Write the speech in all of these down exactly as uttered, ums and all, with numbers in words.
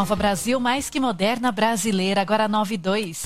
Nova Brasil, mais que moderna brasileira, agora nove e dois.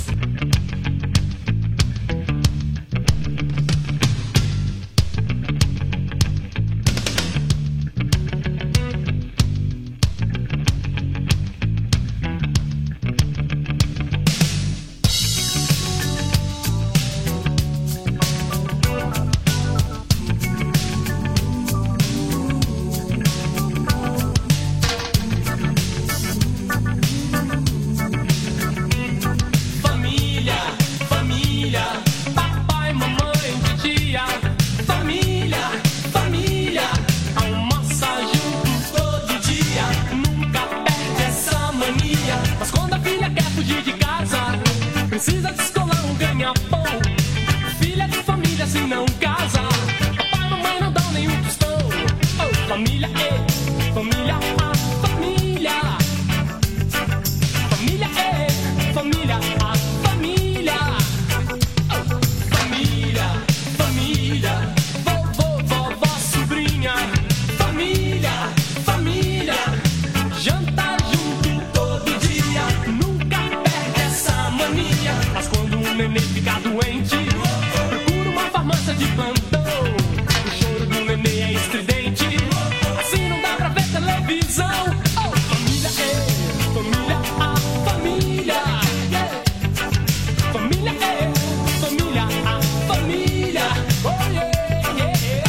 Precisa descolar um ganha-pão. Filha de família, se não casa. Papai e mamãe não dão nenhum tostão. Oh, família, é, família, a família. Família, é, família, a família. Oh, família, família. Vovô, vovó, sobrinha. Família, família. Jantar junto todo dia. Nunca perde essa mania. Mas quando um neném fica doente, procura uma farmácia de plantão. O choro do neném é estridente, assim não dá pra ver televisão. Oh, família, é, família, a família. Yeah. Família, é, família, a família. Oh, yeah, yeah.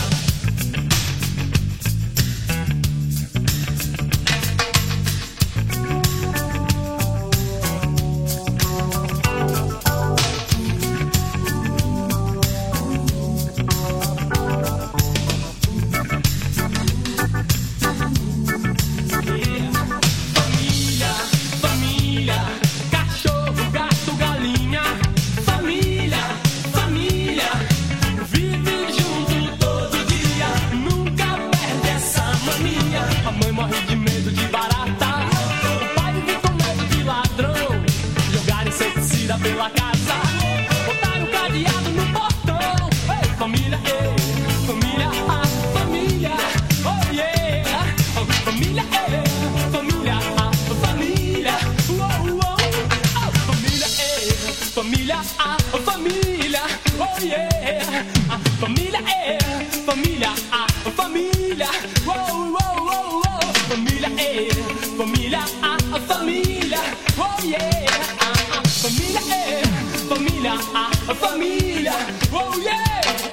Família, família, cachorro, gato, galinha. Família, família, vive junto todo dia. Nunca perde essa mania. A mãe morre de medo de barata. O pai vive com medo de ladrão. Jogar inseticida pela casa. Botar um cadeado no portão. Ei, família, ei, família, a família. Oh, yeah. Oh, família, ei, família, a família. Uou, uou. Oh, família, ei, família, a família. Oh, yeah. A família, ei, família, a família. Uou, uou, uou, uou. Família, ei, família, a família. Oh, yeah. A família, ei, família, a família. Oh, yeah.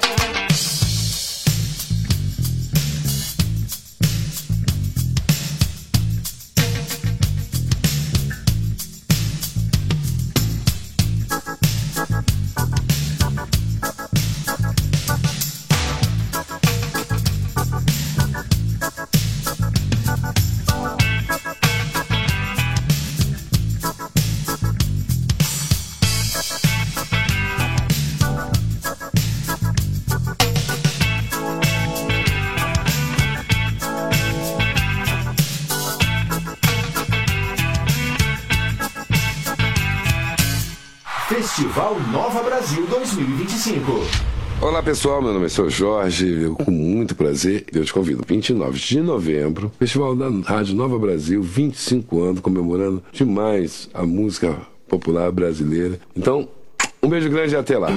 Festival Nova Brasil dois mil e vinte e cinco. Olá pessoal, meu nome é seu Jorge, eu com muito prazer eu te convido, vinte e nove de novembro, Festival da Rádio Nova Brasil, vinte e cinco anos, comemorando demais a música popular brasileira. Então, um beijo grande e até lá.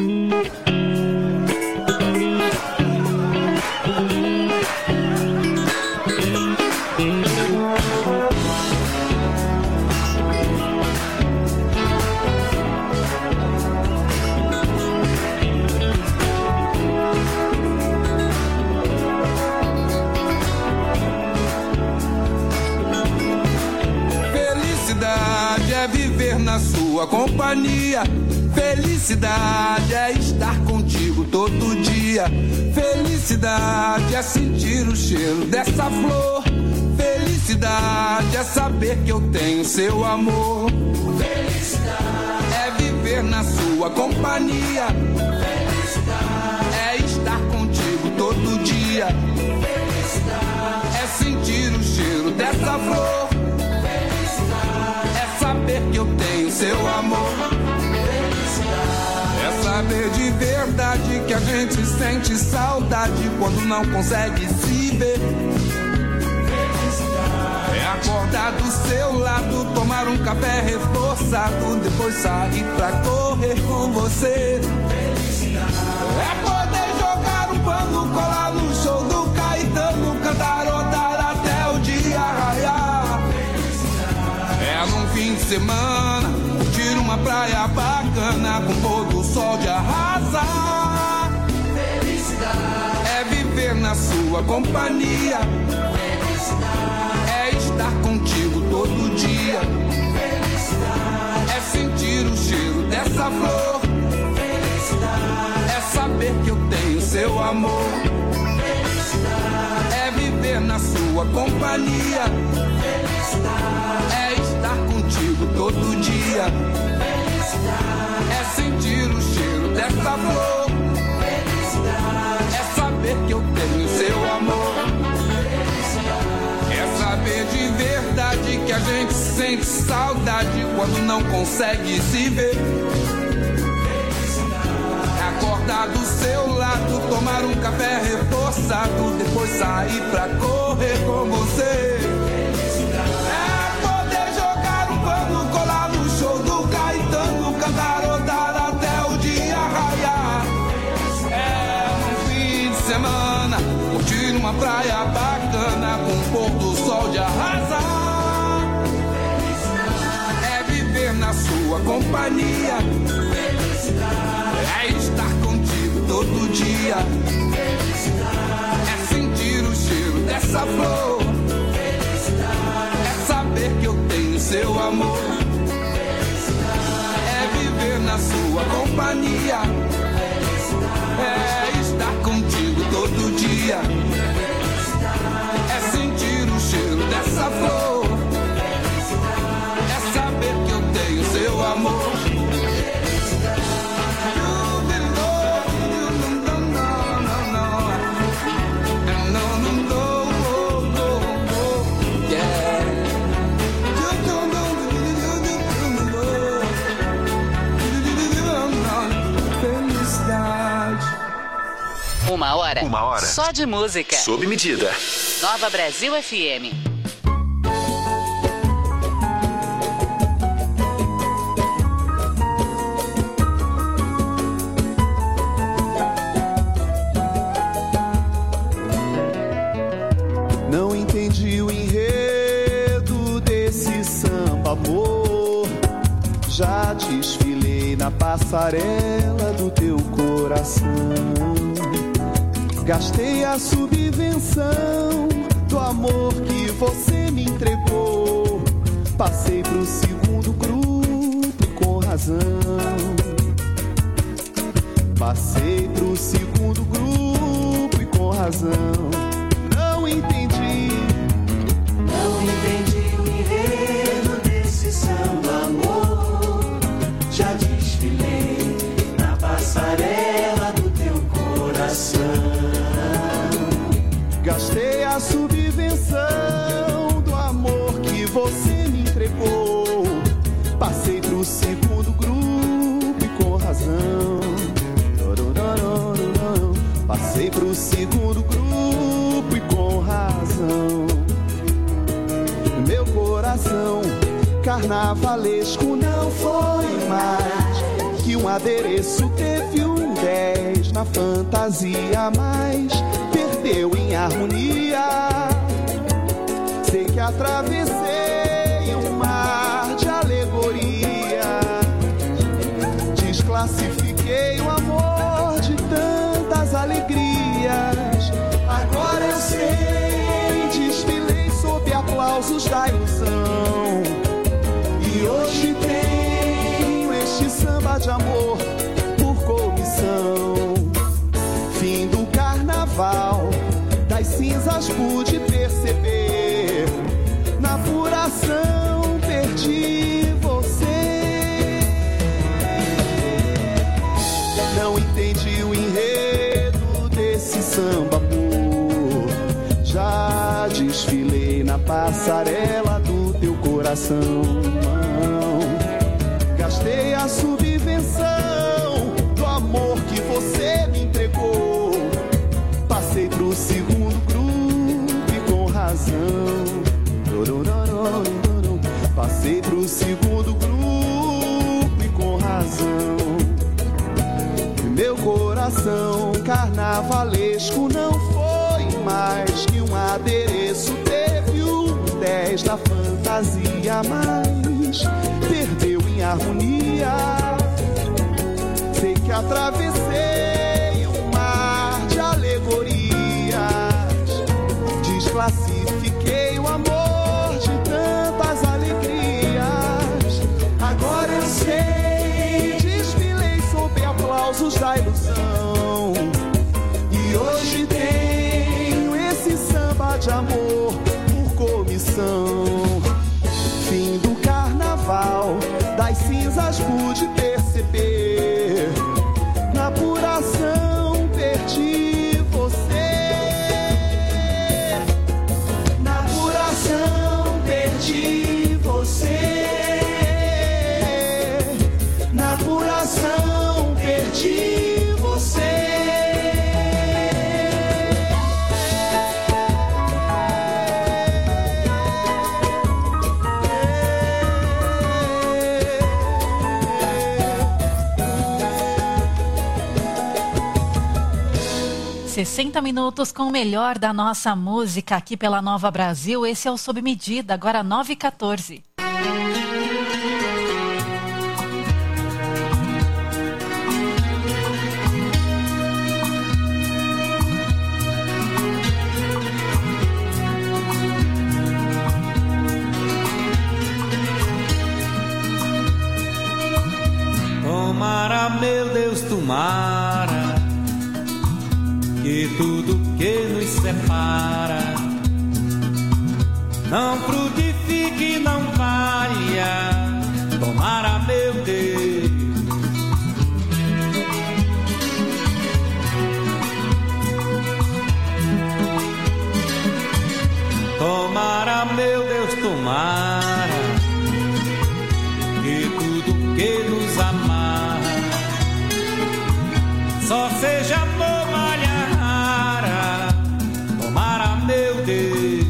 Na sua companhia, felicidade é estar contigo todo dia. Felicidade é sentir o cheiro dessa flor. Felicidade é saber que eu tenho seu amor. Felicidade é viver na sua companhia. Felicidade é estar contigo todo dia. Felicidade é sentir o cheiro dessa flor. Saber que eu tenho seu amor. Felicidade é saber de verdade que a gente sente saudade quando não consegue se ver. Felicidade é Acordar do seu lado, tomar um café reforçado, depois sair pra correr com você. É poder jogar um pano, colar no show do Caetano, cantarotar até o dia raiar. É num fim de semana, curtir uma praia bacana, com pôr do sol de arrasar. É viver na sua companhia, é estar contigo todo dia, é sentir o cheiro dessa flor, é saber que eu tenho seu amor, é viver na sua companhia, é estar contigo todo dia, é sentir o cheiro dessa flor, é saber que eu tenho seu amor, é saber de verdade que a gente sente saudade quando não consegue se ver. Acordar do seu lado, tomar um café reforçado, depois sair pra correr com você. É poder jogar um pano, colar no show do Caetano, cantarotar até o dia raiar. É um fim de semana, curtir uma praia bacana, com o pôr do sol de arrasar. É viver na sua companhia, é estar contigo todo dia, é sentir o cheiro dessa flor, é saber que eu tenho seu amor, é viver na sua companhia, é estar contigo todo dia, é sentir o cheiro dessa flor, é saber que eu tenho seu amor. Uma hora. Uma hora. Só de música. Sob medida. Nova Brasil F M. Não entendi o enredo desse samba, amor. Já desfilei na passarela do teu coração. Gastei a subvenção do amor que você me entregou. Passei pro segundo grupo com razão. Passei pro segundo grupo e com razão. Não entendi. Não entendi o enredo desse samba, amor. Já desfilei na passarela do teu coração. Gastei a subvenção do amor que você me entregou. Passei pro segundo grupo e com razão. Passei pro segundo grupo e com razão. Meu coração carnavalesco não foi mais que um adereço, teve um dez na fantasia, mas perdeu em harmonia. Sei que atravessei um mar de alegoria, desclassifiquei o amor de tantas alegrias. Agora eu sei, desfilei sob aplausos da ilusão, e hoje tenho este samba de amor por comissão. Fim do carnaval, das cinzas pude perceber, na apuração perdi você. Não entendi o enredo desse samba, amor. Já desfilei na passarela do teu coração. Gastei a subvenção do amor que você me entregou. Passei pro segundo grupo e com razão. pro segundo grupo e com razão. Meu coração carnavalesco não foi mais que um adereço. Teve um dez da fantasia, mas perdeu em harmonia. Sei que atravessei um mar de alegorias, desclassifiquei o amor de tantas alegrias. Agora eu sei, desfilei sob aplausos da ilusão, e hoje tenho esse samba de amor por comissão. Fim do carnaval, das cinzas pude perceber, na apuração perdi você. Na apuração perdi você. Na apuração perdi você. sessenta minutos com o melhor da nossa música aqui pela Nova Brasil. Esse é o Sob Medida, agora nove e quatorze. Tomara, meu Deus, tomara que tudo que nos separa não frutifique, não valha. Tomara, meu Deus. Tomara, meu Deus, tomara que tudo que nos amarra só seja amor, malha rara. Tomara, meu Deus.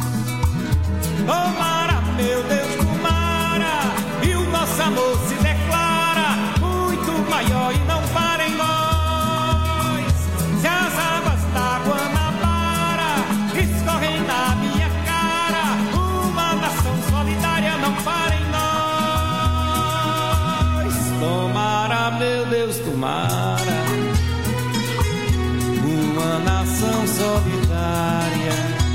Tomara, meu Deus, tomara, e o nosso amor se declara muito maior e não para em nós. Se as águas da Guanabara escorrem na minha cara, uma nação solidária não para em nós. Tomara, meu Deus, tomara uma nação solidária,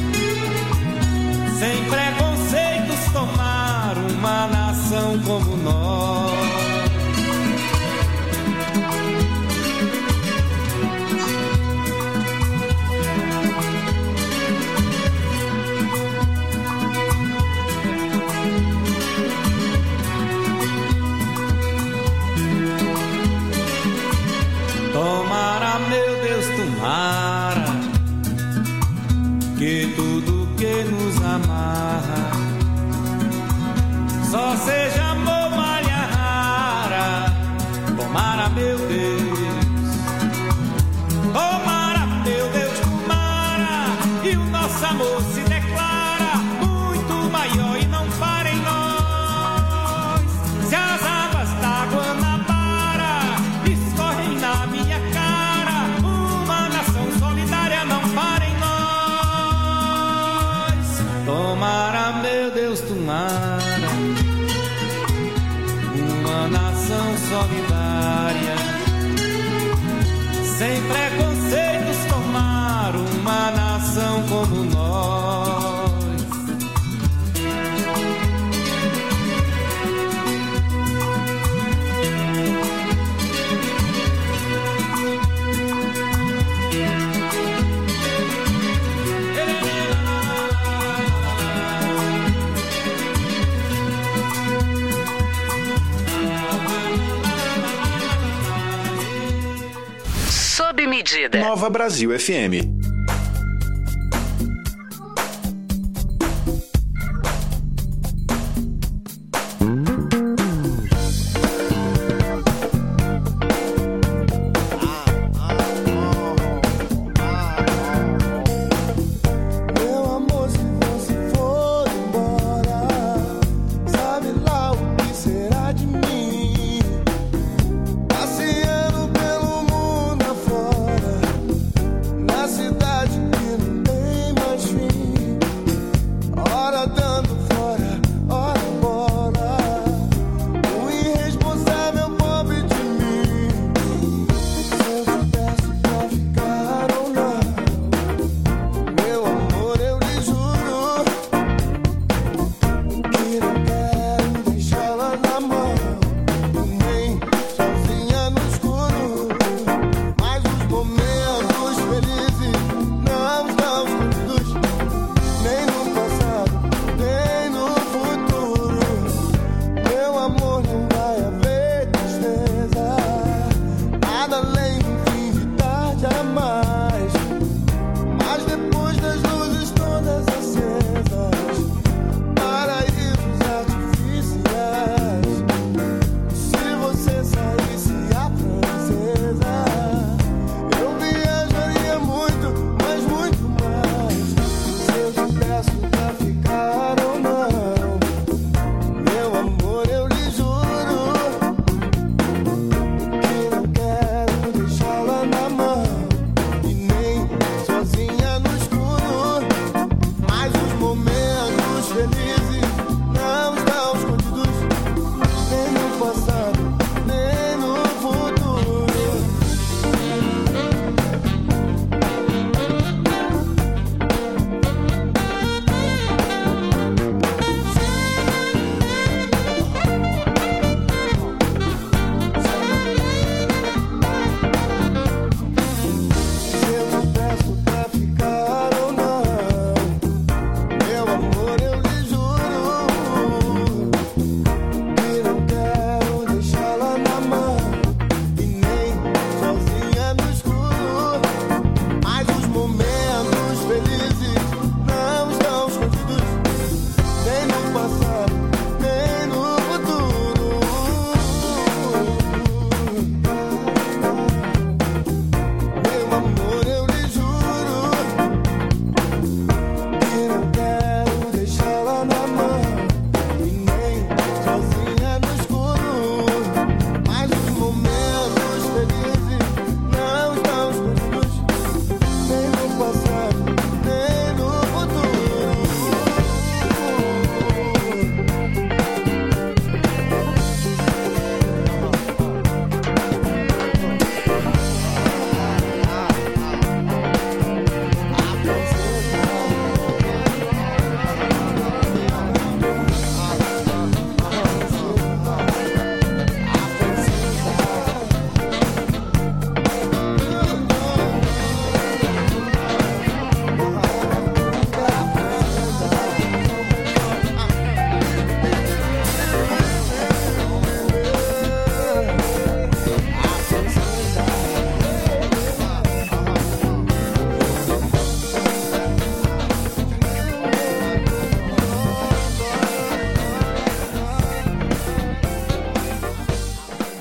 sem preconceitos, tomar uma nação como nós. Tomara, meu Deus, tomara que tudo que nos amarra só seja amor, malha rara. Tomara, meu Deus. Tomara, meu Deus, tomara, e o nosso amor se declara muito maior e não para em nós. Se as águas da Guanabara escorrem na minha cara, uma nação solidária não para em nós. Tomara, meu Deus, tomara uma nação solidária, sem preconceitos, tomar uma nação como nós. Sob Medida. Nova Brasil F M. Meu amor, se você for embora, sabe lá o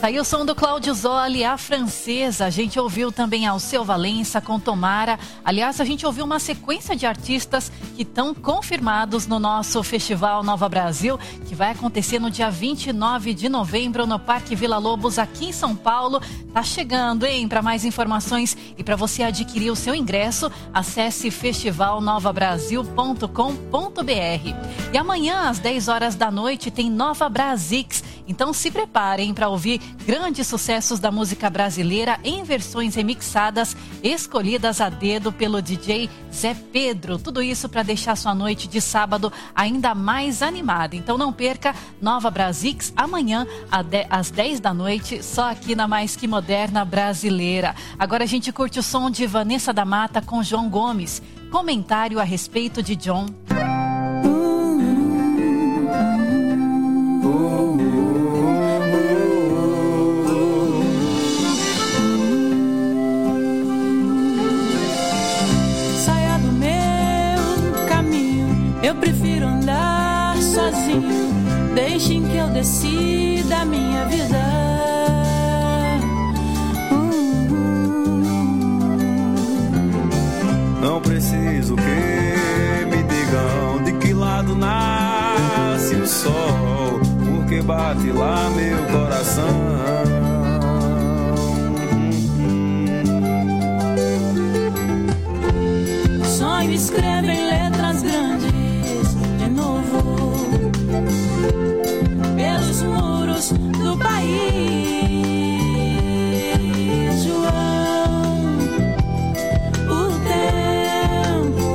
Tá aí o som do Cláudio Zoli, A Francesa. A gente ouviu também Alceu Valença com Tomara. Aliás, a gente ouviu uma sequência de artistas que estão confirmados no nosso Festival Nova Brasil, que vai acontecer no dia vinte e nove de novembro no Parque Vila Lobos, aqui em São Paulo. Tá chegando, hein? Para mais informações e para você adquirir o seu ingresso, acesse festival nova brasil ponto com ponto b r. E amanhã, às dez horas da noite, tem Nova Brasix. Então se preparem para ouvir grandes sucessos da música brasileira em versões remixadas, escolhidas a dedo pelo D J Zé Pedro. Tudo isso para deixar sua noite de sábado ainda mais animada. Então não perca Nova Brasix amanhã às dez da noite, só aqui na Mais Que Moderna Brasileira. Agora a gente curte o som de Vanessa da Mata com João Gomes. Comentário a respeito de John. Eu prefiro andar sozinho, deixem que eu decida a minha vida. Não preciso que me digam de que lado nasce o sol, porque bate lá meu coração. Sonho escreve em letras grandes pelos muros do país, João. O tempo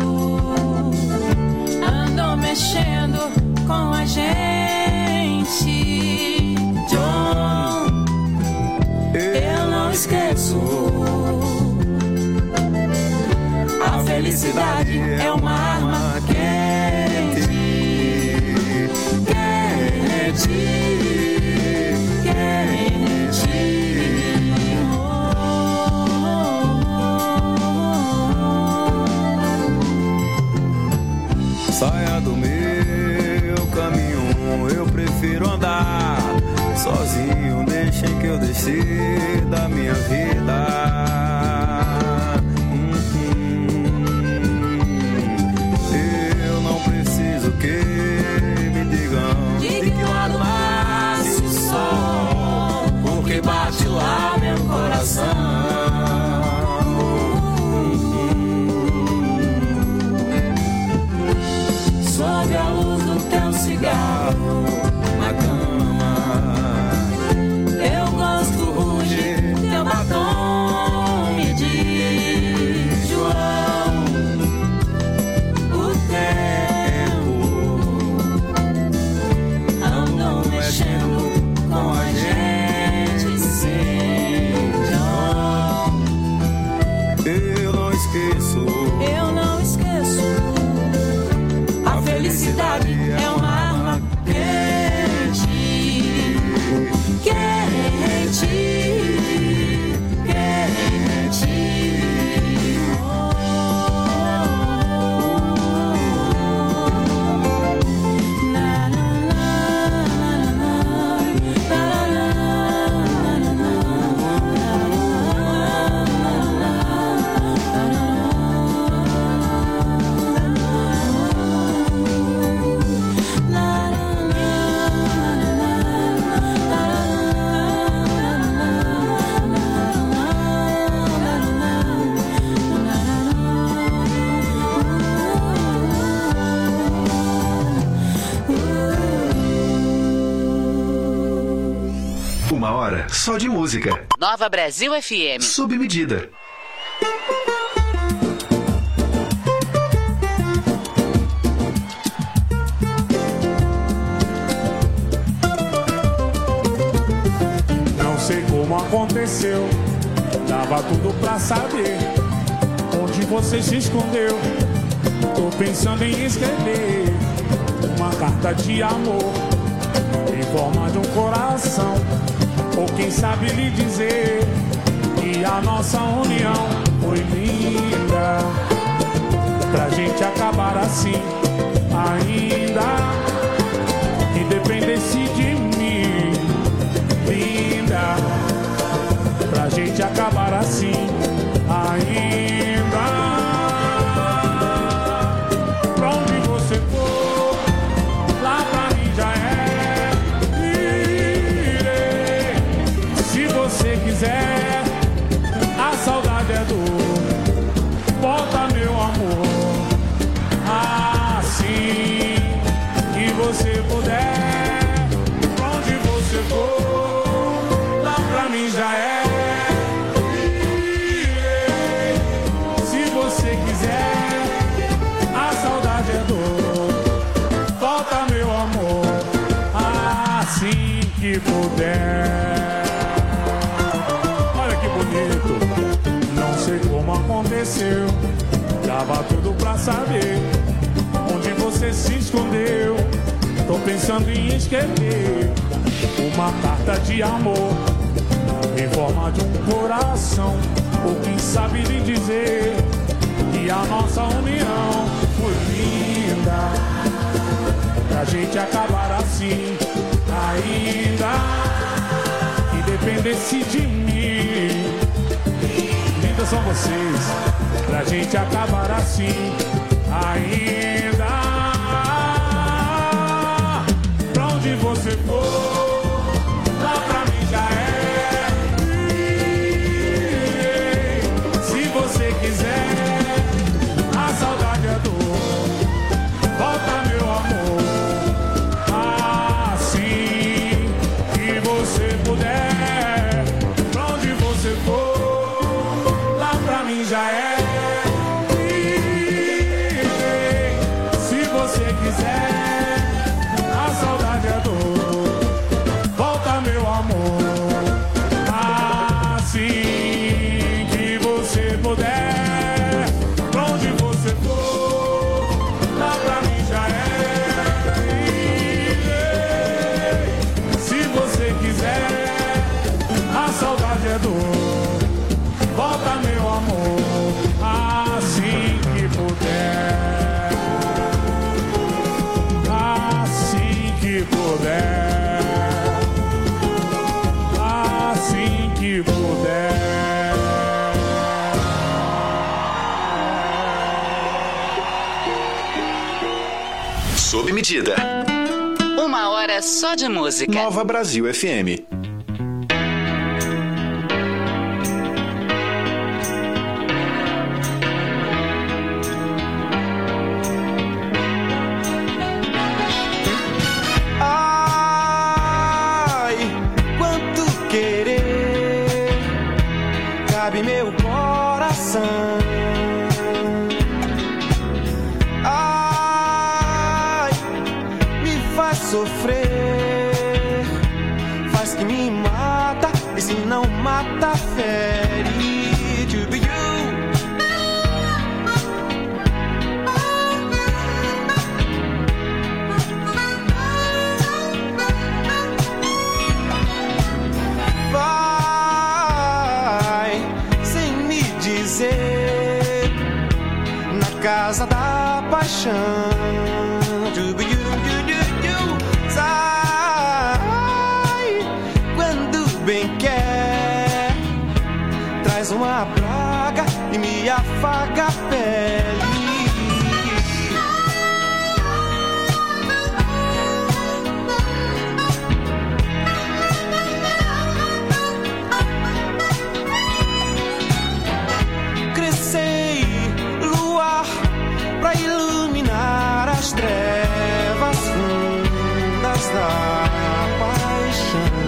andou mexendo com a gente, John. Eu não esqueço. A felicidade é uma arma quente, quente, quente. Saia do meu caminho, eu prefiro andar sozinho, deixem que eu decida a minha vida. Que me digam de que lado nasce o sol, porque bate lá meu coração. Sob a luz do teu cigarro na cama, eu gosto ruge teu batom, me diz, João. O teu com a gente, sim, John. Eu não esqueço. Eu não esqueço. A felicidade é uma arma quente, quente, quente. Uma hora só de música. Nova Brasil F M. Sob medida. Não sei como aconteceu, dava tudo pra saber onde você se escondeu. Tô pensando em escrever uma carta de amor em forma de um coração, ou quem sabe lhe dizer que a nossa união foi linda, pra gente acabar assim, ainda que dependesse de mim. Linda, acabar assim ainda. Pra onde você for, lá pra mim já é. Irei, se você quiser, a saudade é dor. Volta, meu amor, assim que você puder. Pra onde você for, lá pra mim já é. Se você quiser, a saudade é dor. Volta, meu amor, assim que puder. Olha que bonito, não sei como aconteceu. Dava tudo pra saber onde você se escondeu. Tô pensando em escrever uma carta de amor em forma de um coração, ou quem sabe lhe dizer que a nossa união foi linda, pra gente acabar assim ainda, que dependesse de mim. Lindas são vocês, pra gente acabar assim ainda. Pra onde você for, lá pra mim já é. Se você quiser, a saudade é dor. Volta, meu amor, assim que você puder. Pra onde você for, lá pra mim já é. Se você quiser, a saudade é dor. Volta, meu amor, assim que você puder. Pra onde você for, lá pra mim já é. Se você quiser, a saudade é dor. Volta, meu amor, assim que puder. Assim que puder. Assim que puder. Sob medida. Uma hora só de música. Nova Brasil F M. Ai, quanto querer cabe meu coração. Ai, me faz sofrer, faz que me mata, e se não mata, fere. To be you. Vai sem me dizer, na casa da paixão. Do you, you, you, you. Sai quando bem quer, traz uma praga e me afaga a pele. Crescei, luar, pra iluminar as trevas fundas da paixão.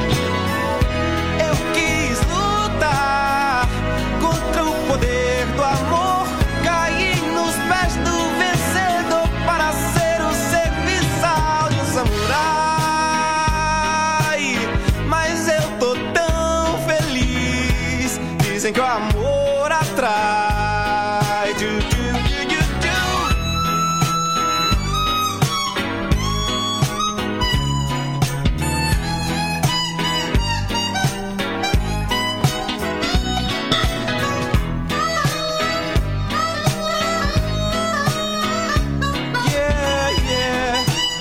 Eu quis lutar contra o poder do amor, caí nos pés do vencedor para ser o serviçal de um samurai. Mas eu tô tão feliz, dizem que o amor atrai. Du, du, du, du, du. Yeah, yeah.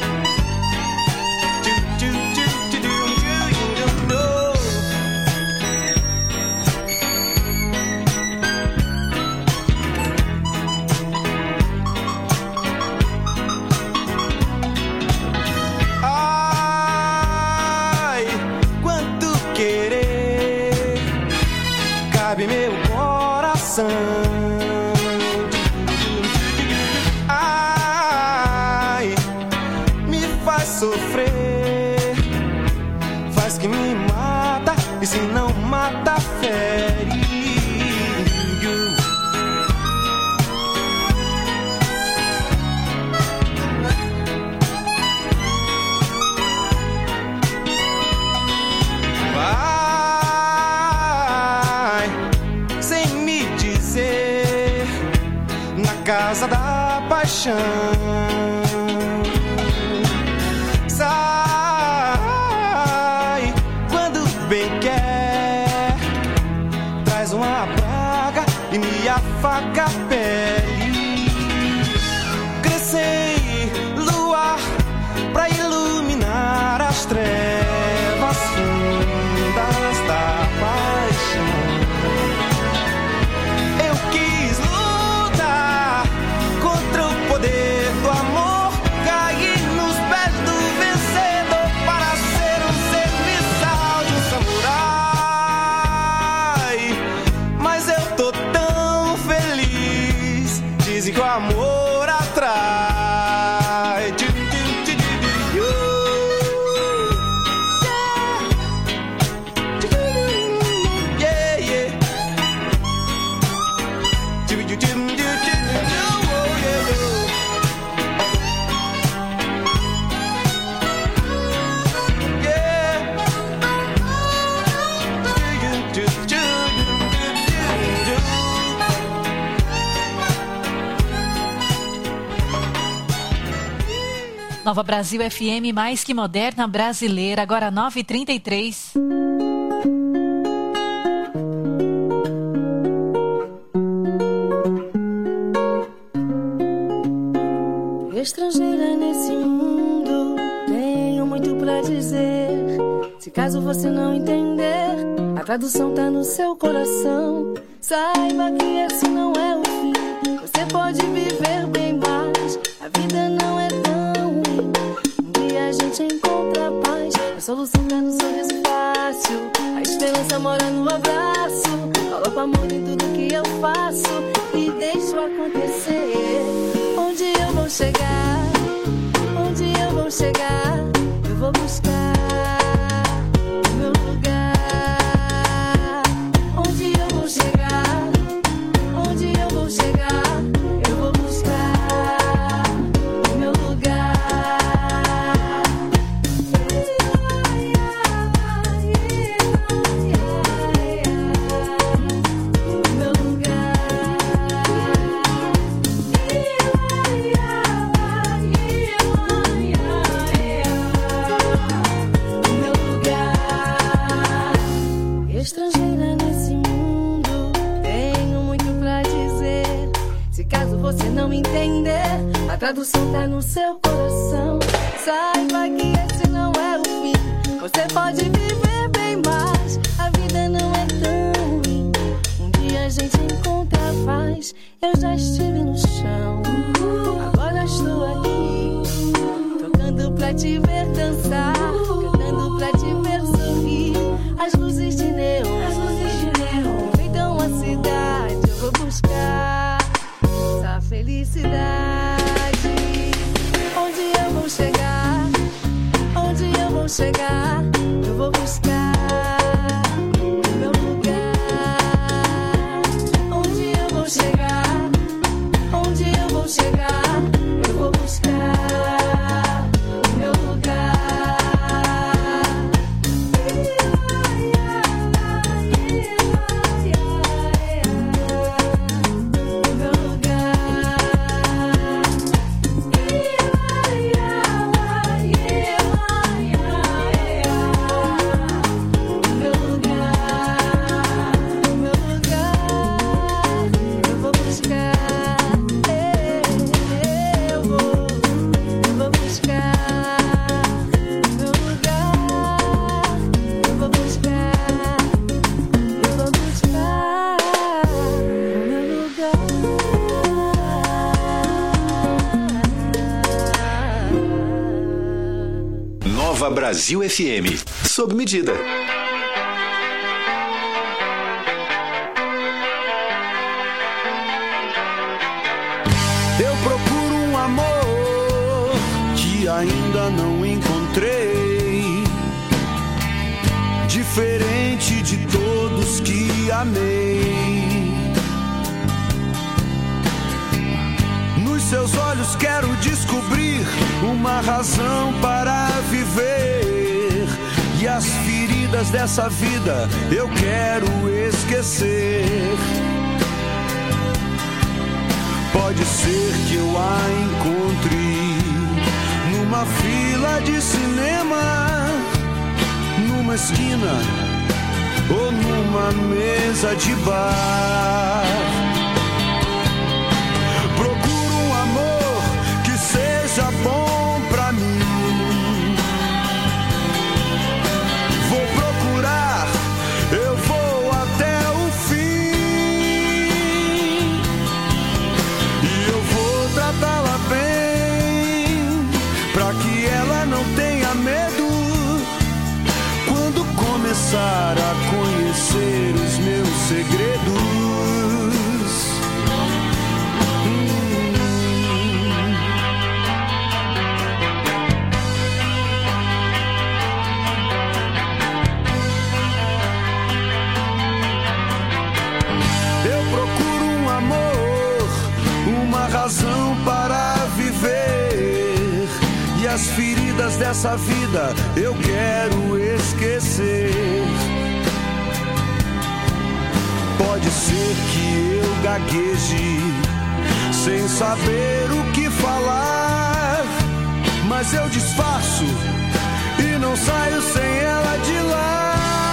Du, du, du, du, du, du, du, du. sabe meu coração. Ai, me faz sofrer, faz que me mata, e se não mata, fere. Vai, sem me dizer, na casa da paixão. Sai quando bem quer, traz uma praga e me afaga a pele. Crescei luar pra iluminar as trevas fundas da paixão. Eu quis lutar contra o poder do amor, caí nos pés do vencedor para ser um serviçal de um samurai. Mas eu tô tão feliz, dizem que o amor atrai. Yeah, yeah. Nova Brasil F M, mais que moderna brasileira, agora nove e trinta e três. Estrangeira nesse mundo, tenho muito pra dizer. Se caso você não entender, a tradução tá no seu coração. Saiba que esse não é o fim, você pode viver bem mais. A vida não é tão ruim, um dia a gente encontra a paz. A solução tá no sorriso fácil, a esperança mora no abraço. Coloco amor em tudo que eu faço e deixo acontecer. Onde eu vou chegar, onde eu vou chegar, eu vou buscar o meu lugar. Onde eu vou chegar, onde eu vou chegar, eu vou buscar o meu lugar. O meu lugar. Estrangeira nesse mundo, tenho muito pra dizer. Se caso você não entender, a tradução tá no seu coração. Saiba que esse não é o fim, você pode viver bem mais. A vida não é tão ruim, um dia a gente encontra a paz. Eu já estive no chão, agora estou aqui, tocando pra te ver dançar, cantando pra te ver sorrir. As luzes de neon, as luzes de neon enfeitam a cidade. Eu vou buscar essa felicidade. Onde eu vou chegar, onde eu vou chegar, eu vou buscar o meu lugar. Onde eu vou chegar, onde eu vou chegar, eu vou buscar o meu lugar. Nova Brasil F M, sob medida. diferente de todos que amei. Nos seus olhos quero descobrir uma razão para viver, e as feridas dessa vida eu quero esquecer. Pode ser que eu a encontre numa fila de cinema, numa esquina ou numa mesa de bar. Procuro um amor que seja bom pra mim. Vou procurar, eu vou até o fim, e eu vou tratá-la bem, pra que ela não tenha medo quando começar a conhecer os meus segredos. Eu procuro um amor, uma razão para viver, e as feridas dessa vida eu quero esquecer. Pode ser que eu gagueje sem saber o que falar, mas eu disfarço e não saio sem ela de lá.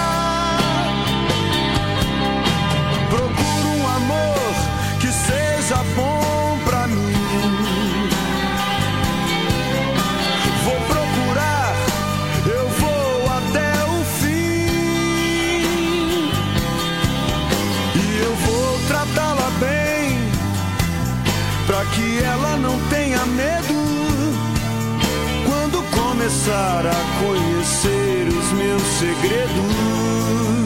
Procuro um amor que seja bom pra mim. Vou procurar, eu vou até o fim, e eu vou tratá-la bem, pra que ela não tenha medo quando começar a conhecer os meus segredos.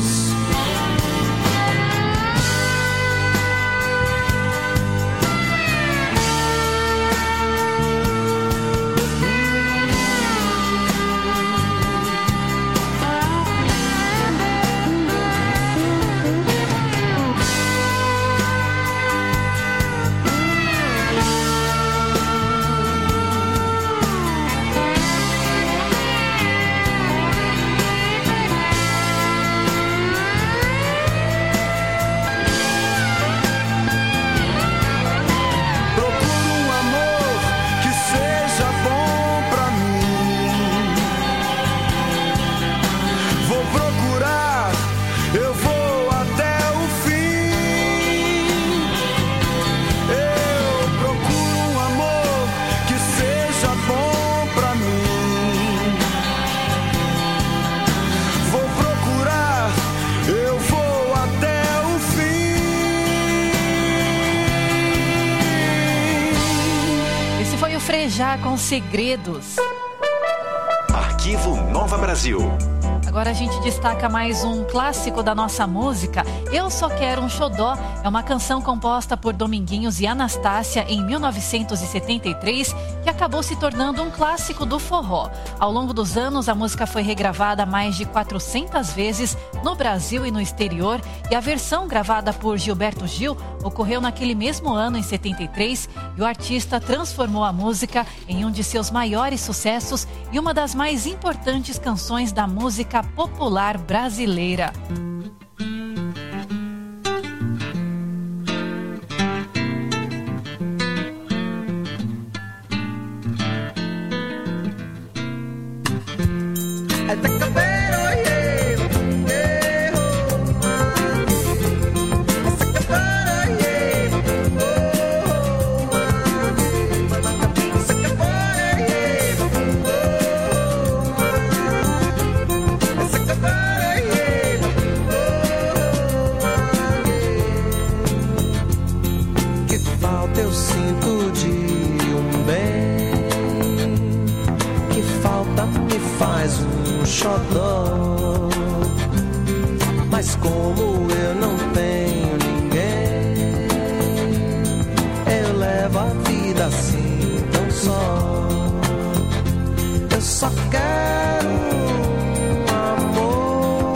Já com segredos. Arquivo Nova Brasil. Agora a gente destaca mais um clássico da nossa música. Eu Só Quero um Xodó é uma canção composta por Dominguinhos e Anastácia em mil novecentos e setenta e três, que acabou se tornando um clássico do forró. Ao longo dos anos, a música foi regravada mais de quatrocentas vezes no Brasil e no exterior, e a versão gravada por Gilberto Gil ocorreu naquele mesmo ano, em setenta e três, e o artista transformou a música em um de seus maiores sucessos e uma das mais importantes canções da música popular brasileira. Mas como eu não tenho ninguém, eu levo a vida assim tão só. Eu só quero um amor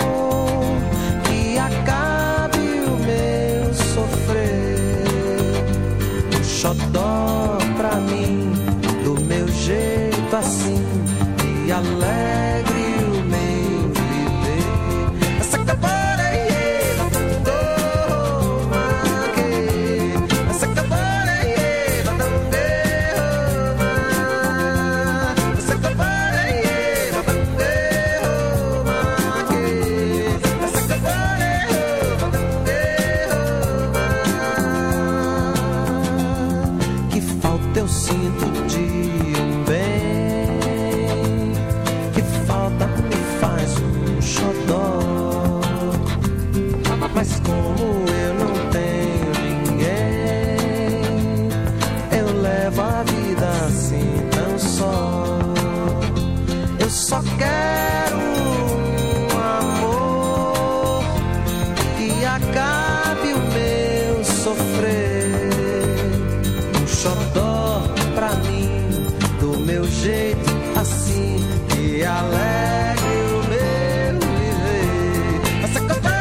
sinto de um bem que falta me faz um xodó. Mas como eu não tenho ninguém, eu levo a vida assim tão só. Eu só quero um amor que acabe o meu sofrer. Um xodó pra mim, do meu jeito assim, que alegre o meu viver. Essa cantora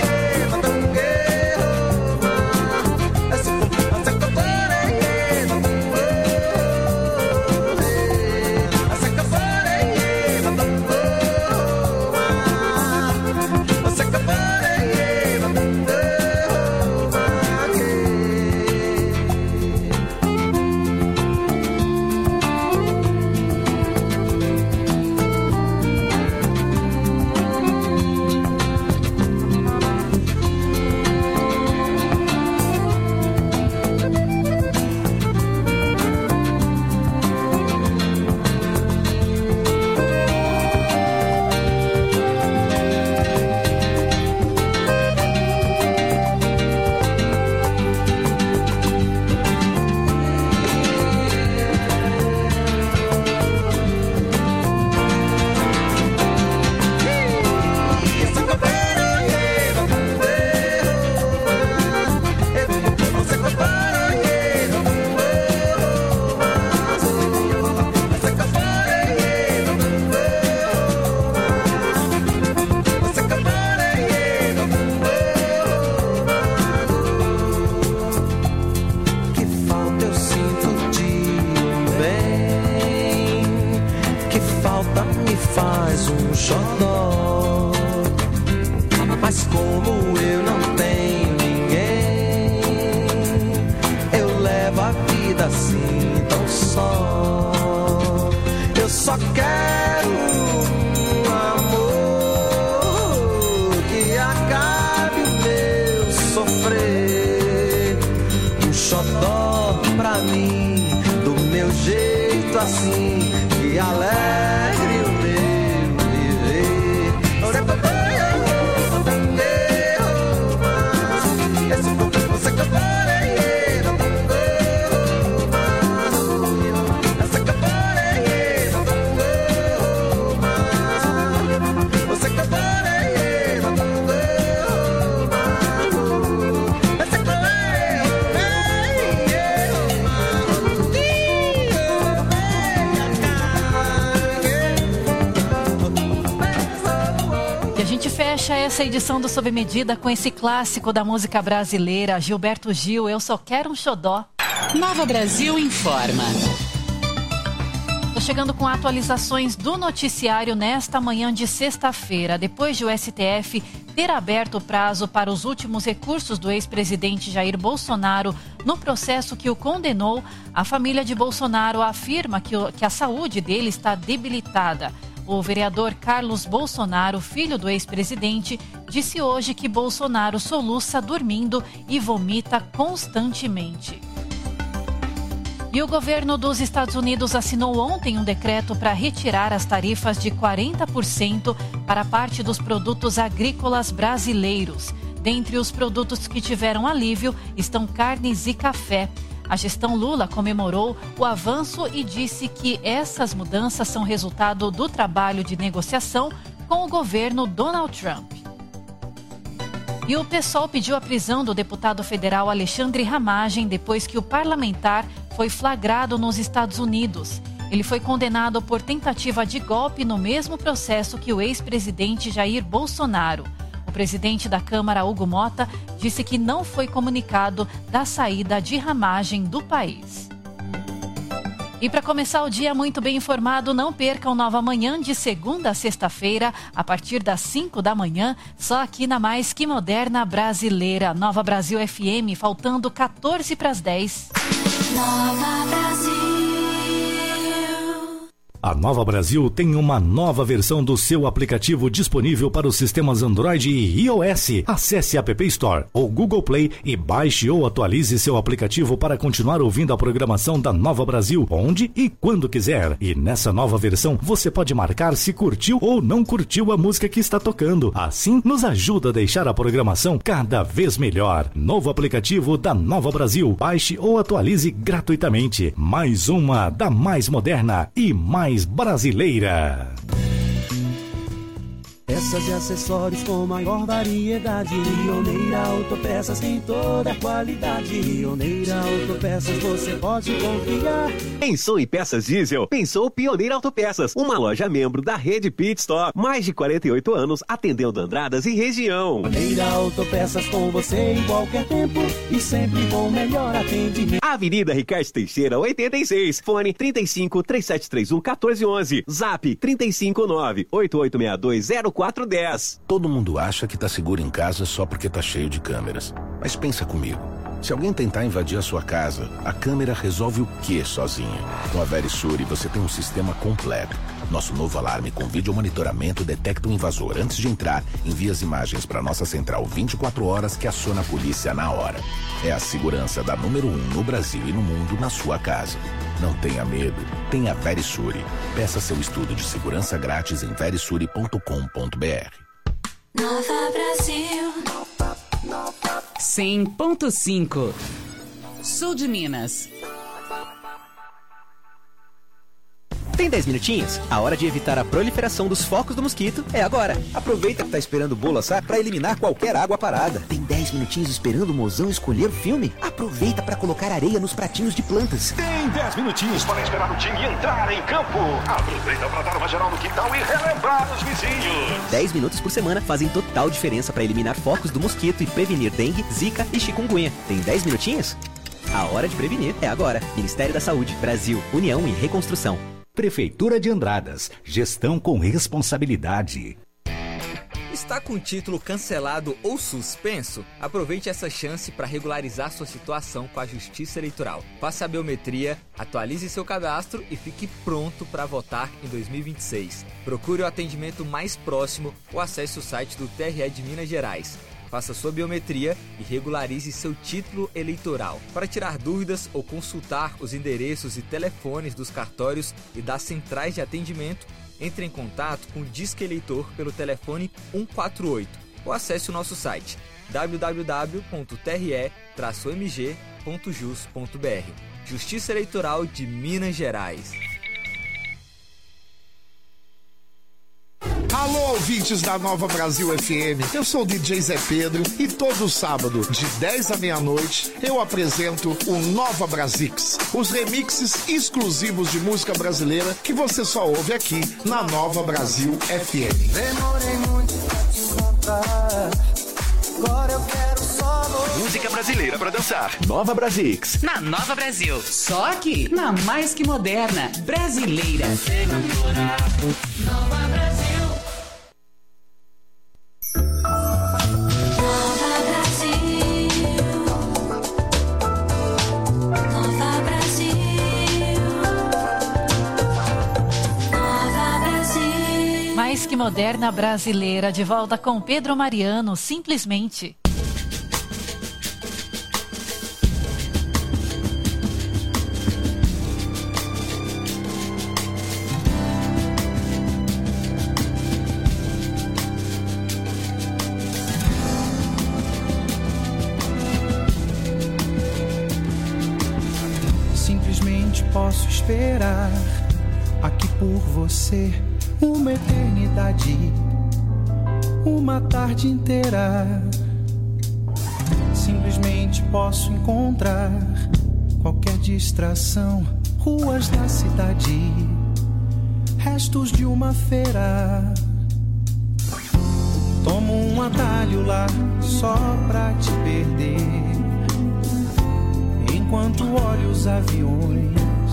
essa edição do Sob Medida com esse clássico da música brasileira, Gilberto Gil, Eu Só Quero um Xodó. Nova Brasil informa. Tô chegando com atualizações do noticiário nesta manhã de sexta-feira, depois de o S T F ter aberto o prazo para os últimos recursos do ex-presidente Jair Bolsonaro no processo que o condenou. A família de Bolsonaro afirma que, o, que a saúde dele está debilitada. O vereador Carlos Bolsonaro, filho do ex-presidente, disse hoje que Bolsonaro soluça dormindo e vomita constantemente. E o governo dos Estados Unidos assinou ontem um decreto para retirar as tarifas de quarenta por cento para parte dos produtos agrícolas brasileiros. Dentre os produtos que tiveram alívio estão carnes e café. A gestão Lula comemorou o avanço e disse que essas mudanças são resultado do trabalho de negociação com o governo Donald Trump. E o PSOL pediu a prisão do deputado federal Alexandre Ramagem depois que o parlamentar foi flagrado nos Estados Unidos. Ele foi condenado por tentativa de golpe no mesmo processo que o ex-presidente Jair Bolsonaro. O presidente da Câmara, Hugo Mota, disse que não foi comunicado da saída de Ramagem do país. E para começar o dia muito bem informado, não perca o Nova Manhã de segunda a sexta-feira, a partir das cinco da manhã, só aqui na Mais Que Moderna Brasileira. Nova Brasil F M, faltando quatorze para as dez. Nova Brasil. A Nova Brasil tem uma nova versão do seu aplicativo disponível para os sistemas Android e iOS. Acesse a App Store ou Google Play e baixe ou atualize seu aplicativo para continuar ouvindo a programação da Nova Brasil, onde e quando quiser. E nessa nova versão, você pode marcar se curtiu ou não curtiu a música que está tocando. Assim, nos ajuda a deixar a programação cada vez melhor. Novo aplicativo da Nova Brasil. Baixe ou atualize gratuitamente. Mais uma da mais moderna e mais brasileira. Peças e acessórios com maior variedade. Pioneira Autopeças tem toda a qualidade. Pioneira Autopeças você pode confiar. Pensou em peças diesel? Pensou Pioneira Autopeças, uma loja membro da rede Pit Stop. Mais de quarenta e oito anos atendendo Andradas e região. Pioneira Autopeças com você em qualquer tempo e sempre com o melhor atendimento. Avenida Ricardo Teixeira, oitenta e seis. Fone trinta e cinco, três sete três um, um quatro um um. Zap trinta e cinco nove, oito oito seis dois, zero quatro dez. Todo mundo acha que tá seguro em casa só porque tá cheio de câmeras. Mas pensa comigo. Se alguém tentar invadir a sua casa, a câmera resolve o quê sozinha? Com a Verisure você tem um sistema completo. Nosso novo alarme com vídeo monitoramento detecta o invasor antes de entrar, envia as imagens para nossa central vinte e quatro horas que aciona a polícia na hora. É a segurança da número um no Brasil e no mundo na sua casa. Não tenha medo, tenha Verisure. Peça seu estudo de segurança grátis em verisure ponto com ponto b r. Nova Brasil cem ponto cinco. Sul de Minas. Tem dez minutinhos? A hora de evitar a proliferação dos focos do mosquito é agora. Aproveita que tá esperando o bolo assar para eliminar qualquer água parada. Tem dez minutinhos esperando o mozão escolher o filme? Aproveita para colocar areia nos pratinhos de plantas. Tem dez minutinhos para esperar o time entrar em campo. Aproveita para dar uma geral no quintal e relembrar os vizinhos. dez minutos por semana fazem total diferença para eliminar focos do mosquito e prevenir dengue, zika e chikungunya. Tem dez minutinhos? A hora de prevenir é agora. Ministério da Saúde, Brasil, União e Reconstrução. Prefeitura de Andradas. Gestão com responsabilidade. Está com o título cancelado ou suspenso? Aproveite essa chance para regularizar sua situação com a Justiça Eleitoral. Faça a biometria, atualize seu cadastro e fique pronto para votar em dois mil e vinte e seis. Procure o atendimento mais próximo ou acesse o site do T R E de Minas Gerais. Faça sua biometria e regularize seu título eleitoral. Para tirar dúvidas ou consultar os endereços e telefones dos cartórios e das centrais de atendimento, entre em contato com o Disque Eleitor pelo telefone um quatro oito ou acesse o nosso site w w w ponto t r e traço m g ponto jus ponto b r. Justiça Eleitoral de Minas Gerais. Alô, ouvintes da Nova Brasil F M, eu sou o D J Zé Pedro e todo sábado, de dez à meia-noite, eu apresento o Nova Brasix, os remixes exclusivos de música brasileira que você só ouve aqui na Nova Brasil F M. Demorei muito pra te encontrar, agora eu quero só você. Música brasileira pra dançar. Nova Brasix. Na Nova Brasil. Só aqui, na mais que moderna, brasileira. Nova Brasil. Mais que moderna brasileira, de volta com Pedro Mariano, simplesmente. Simplesmente posso esperar aqui por você uma eternidade, uma tarde inteira. Simplesmente posso encontrar qualquer distração, ruas da cidade, restos de uma feira. Tomo um atalho lá só pra te perder, enquanto olho os aviões.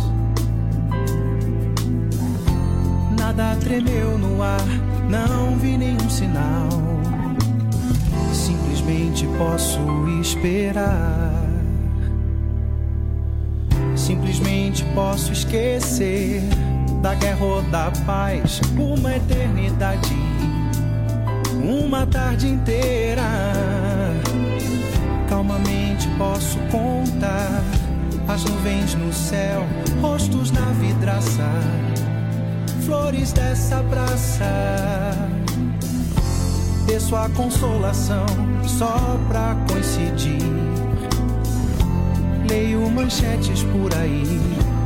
Nada tremeu no ar, não vi nenhum sinal. Simplesmente posso esperar. Simplesmente posso esquecer da guerra ou da paz, uma eternidade, uma tarde inteira. Calmamente posso contar as nuvens no céu, rostos na vidraça, flores dessa praça. Desço a consolação só pra coincidir, leio manchetes por aí.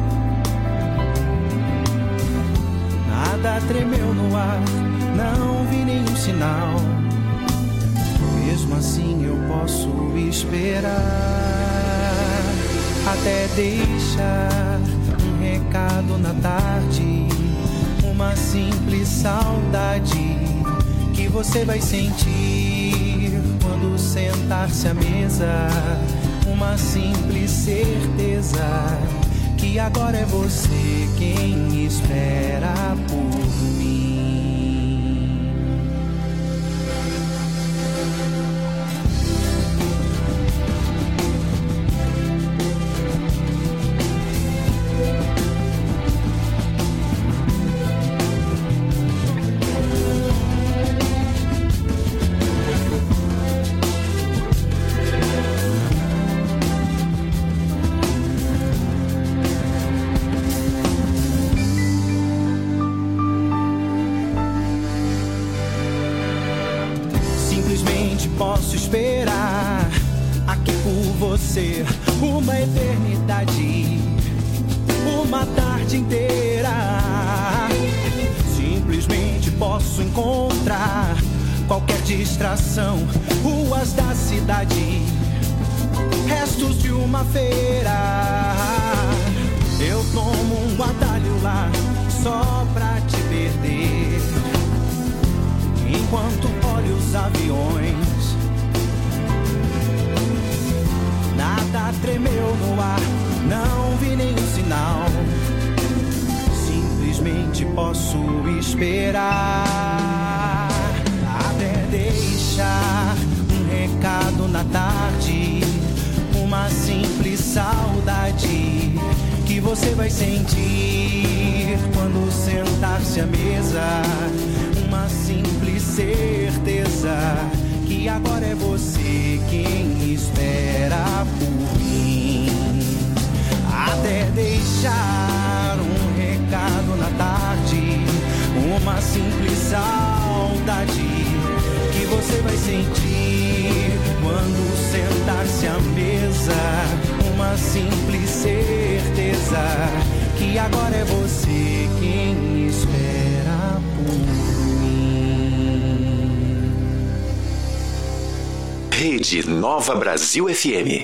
Nada tremeu no ar, não vi nenhum sinal. Mesmo assim eu posso esperar, até deixar um recado na tarde, uma simples saudade que você vai sentir quando sentar-se à mesa. Uma simples certeza que agora é você quem espera por mim. Posso esperar aqui por você uma eternidade, uma tarde inteira. Simplesmente posso encontrar qualquer distração, ruas da cidade, restos de uma feira. Eu tomo um atalho lá só pra te perder, enquanto olho os aviões. Nada tremeu no ar, não vi nenhum sinal. Simplesmente posso esperar, até deixar um recado na tarde, uma simples saudade que você vai sentir quando sentar-se à mesa. Uma simples certeza que agora é você quem espera por mim, até deixar um recado na tarde, uma simples saudade que você vai sentir quando sentar-se à mesa. Uma simples certeza que agora é você quem espera por mim. Rede Nova Brasil F M.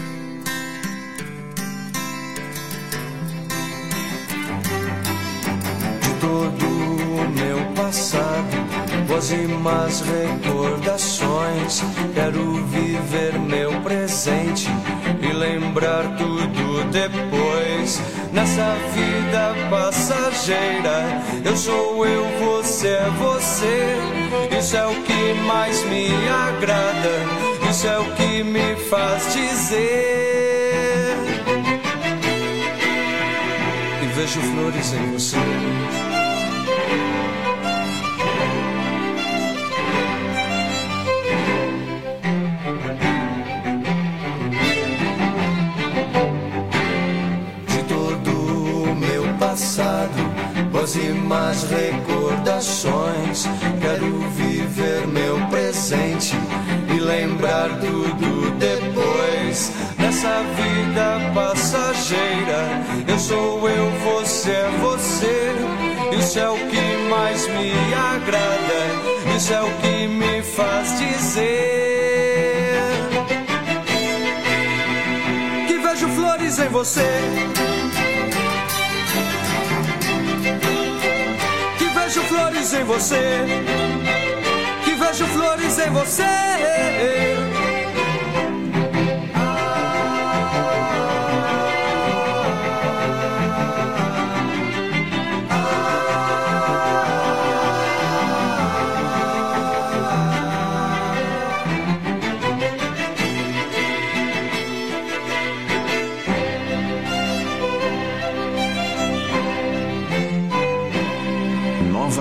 De todo o meu passado, boas e más recordações, quero viver meu presente e lembrar tudo depois. Nessa vida passageira, eu sou eu, você é você. Isso é o que mais me agrada, isso é o que me faz dizer. E vejo flores em você. Boas e más recordações, quero viver meu presente e lembrar tudo depois. Nessa vida passageira, eu sou eu, você é você. Isso é o que mais me agrada, isso é o que me faz dizer que vejo flores em você. Vejo flores em você, que vejo flores em você.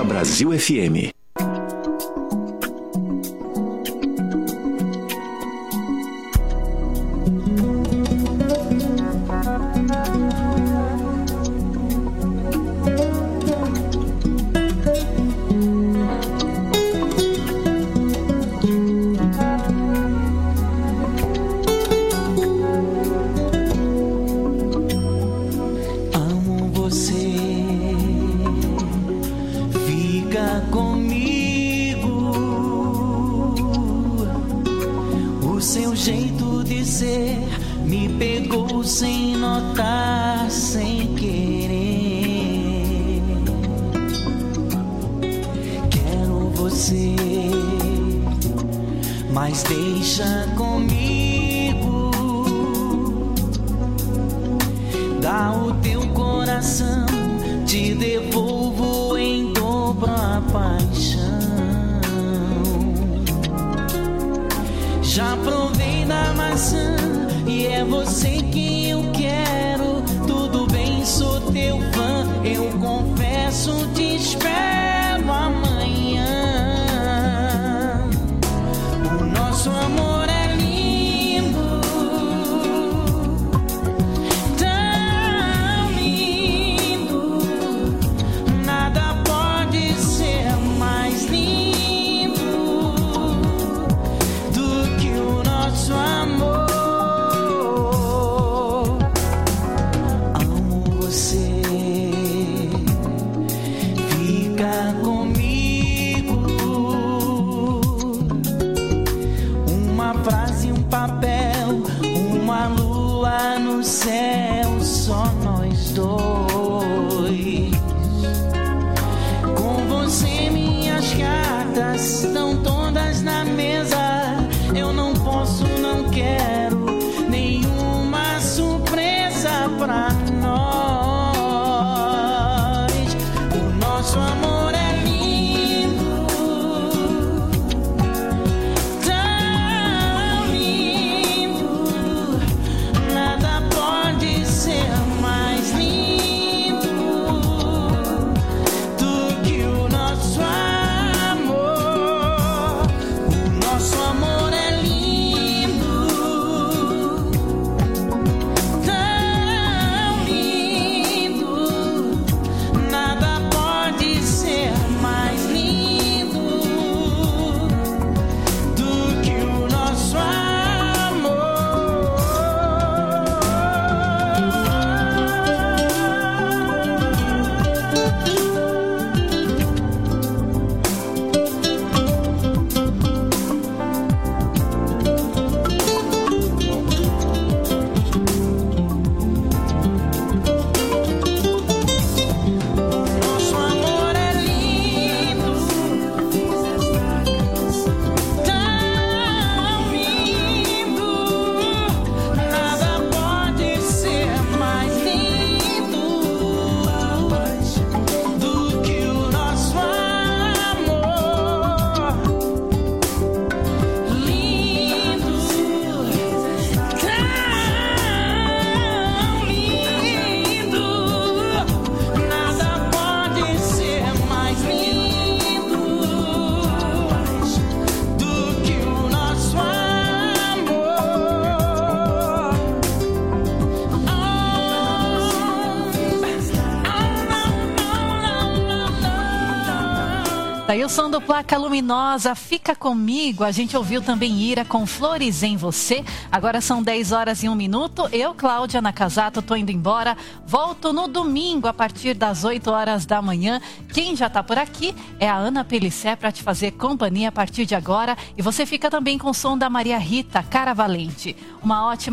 Nova Brasil F M. Mas deixa comigo, dá o teu coração, te devolvo em dobro a paixão. Já provei da maçã e é você que eu quero. Tudo bem, sou teu fã, eu confesso, te espero amanhã. Nosso amor é lindo, tão lindo, nada pode ser mais lindo do que o nosso amor. Amo você, fica comigo. Frase, um papel, uma lua no céu, só nós dois. Com você minhas cartas estão todas na mesa. Eu não posso, não quero nenhuma surpresa pra nós. O nosso amor é Aí o som do Placa Luminosa, Fica Comigo. A gente ouviu também Ira com Flores em Você. Agora são dez horas e um minuto. Eu, Cláudia Nakazato, tô indo embora. Volto no domingo a partir das oito horas da manhã. Quem já tá por aqui é a Ana Pelissé para te fazer companhia a partir de agora. E você fica também com o som da Maria Rita, Cara Valente. Uma ótima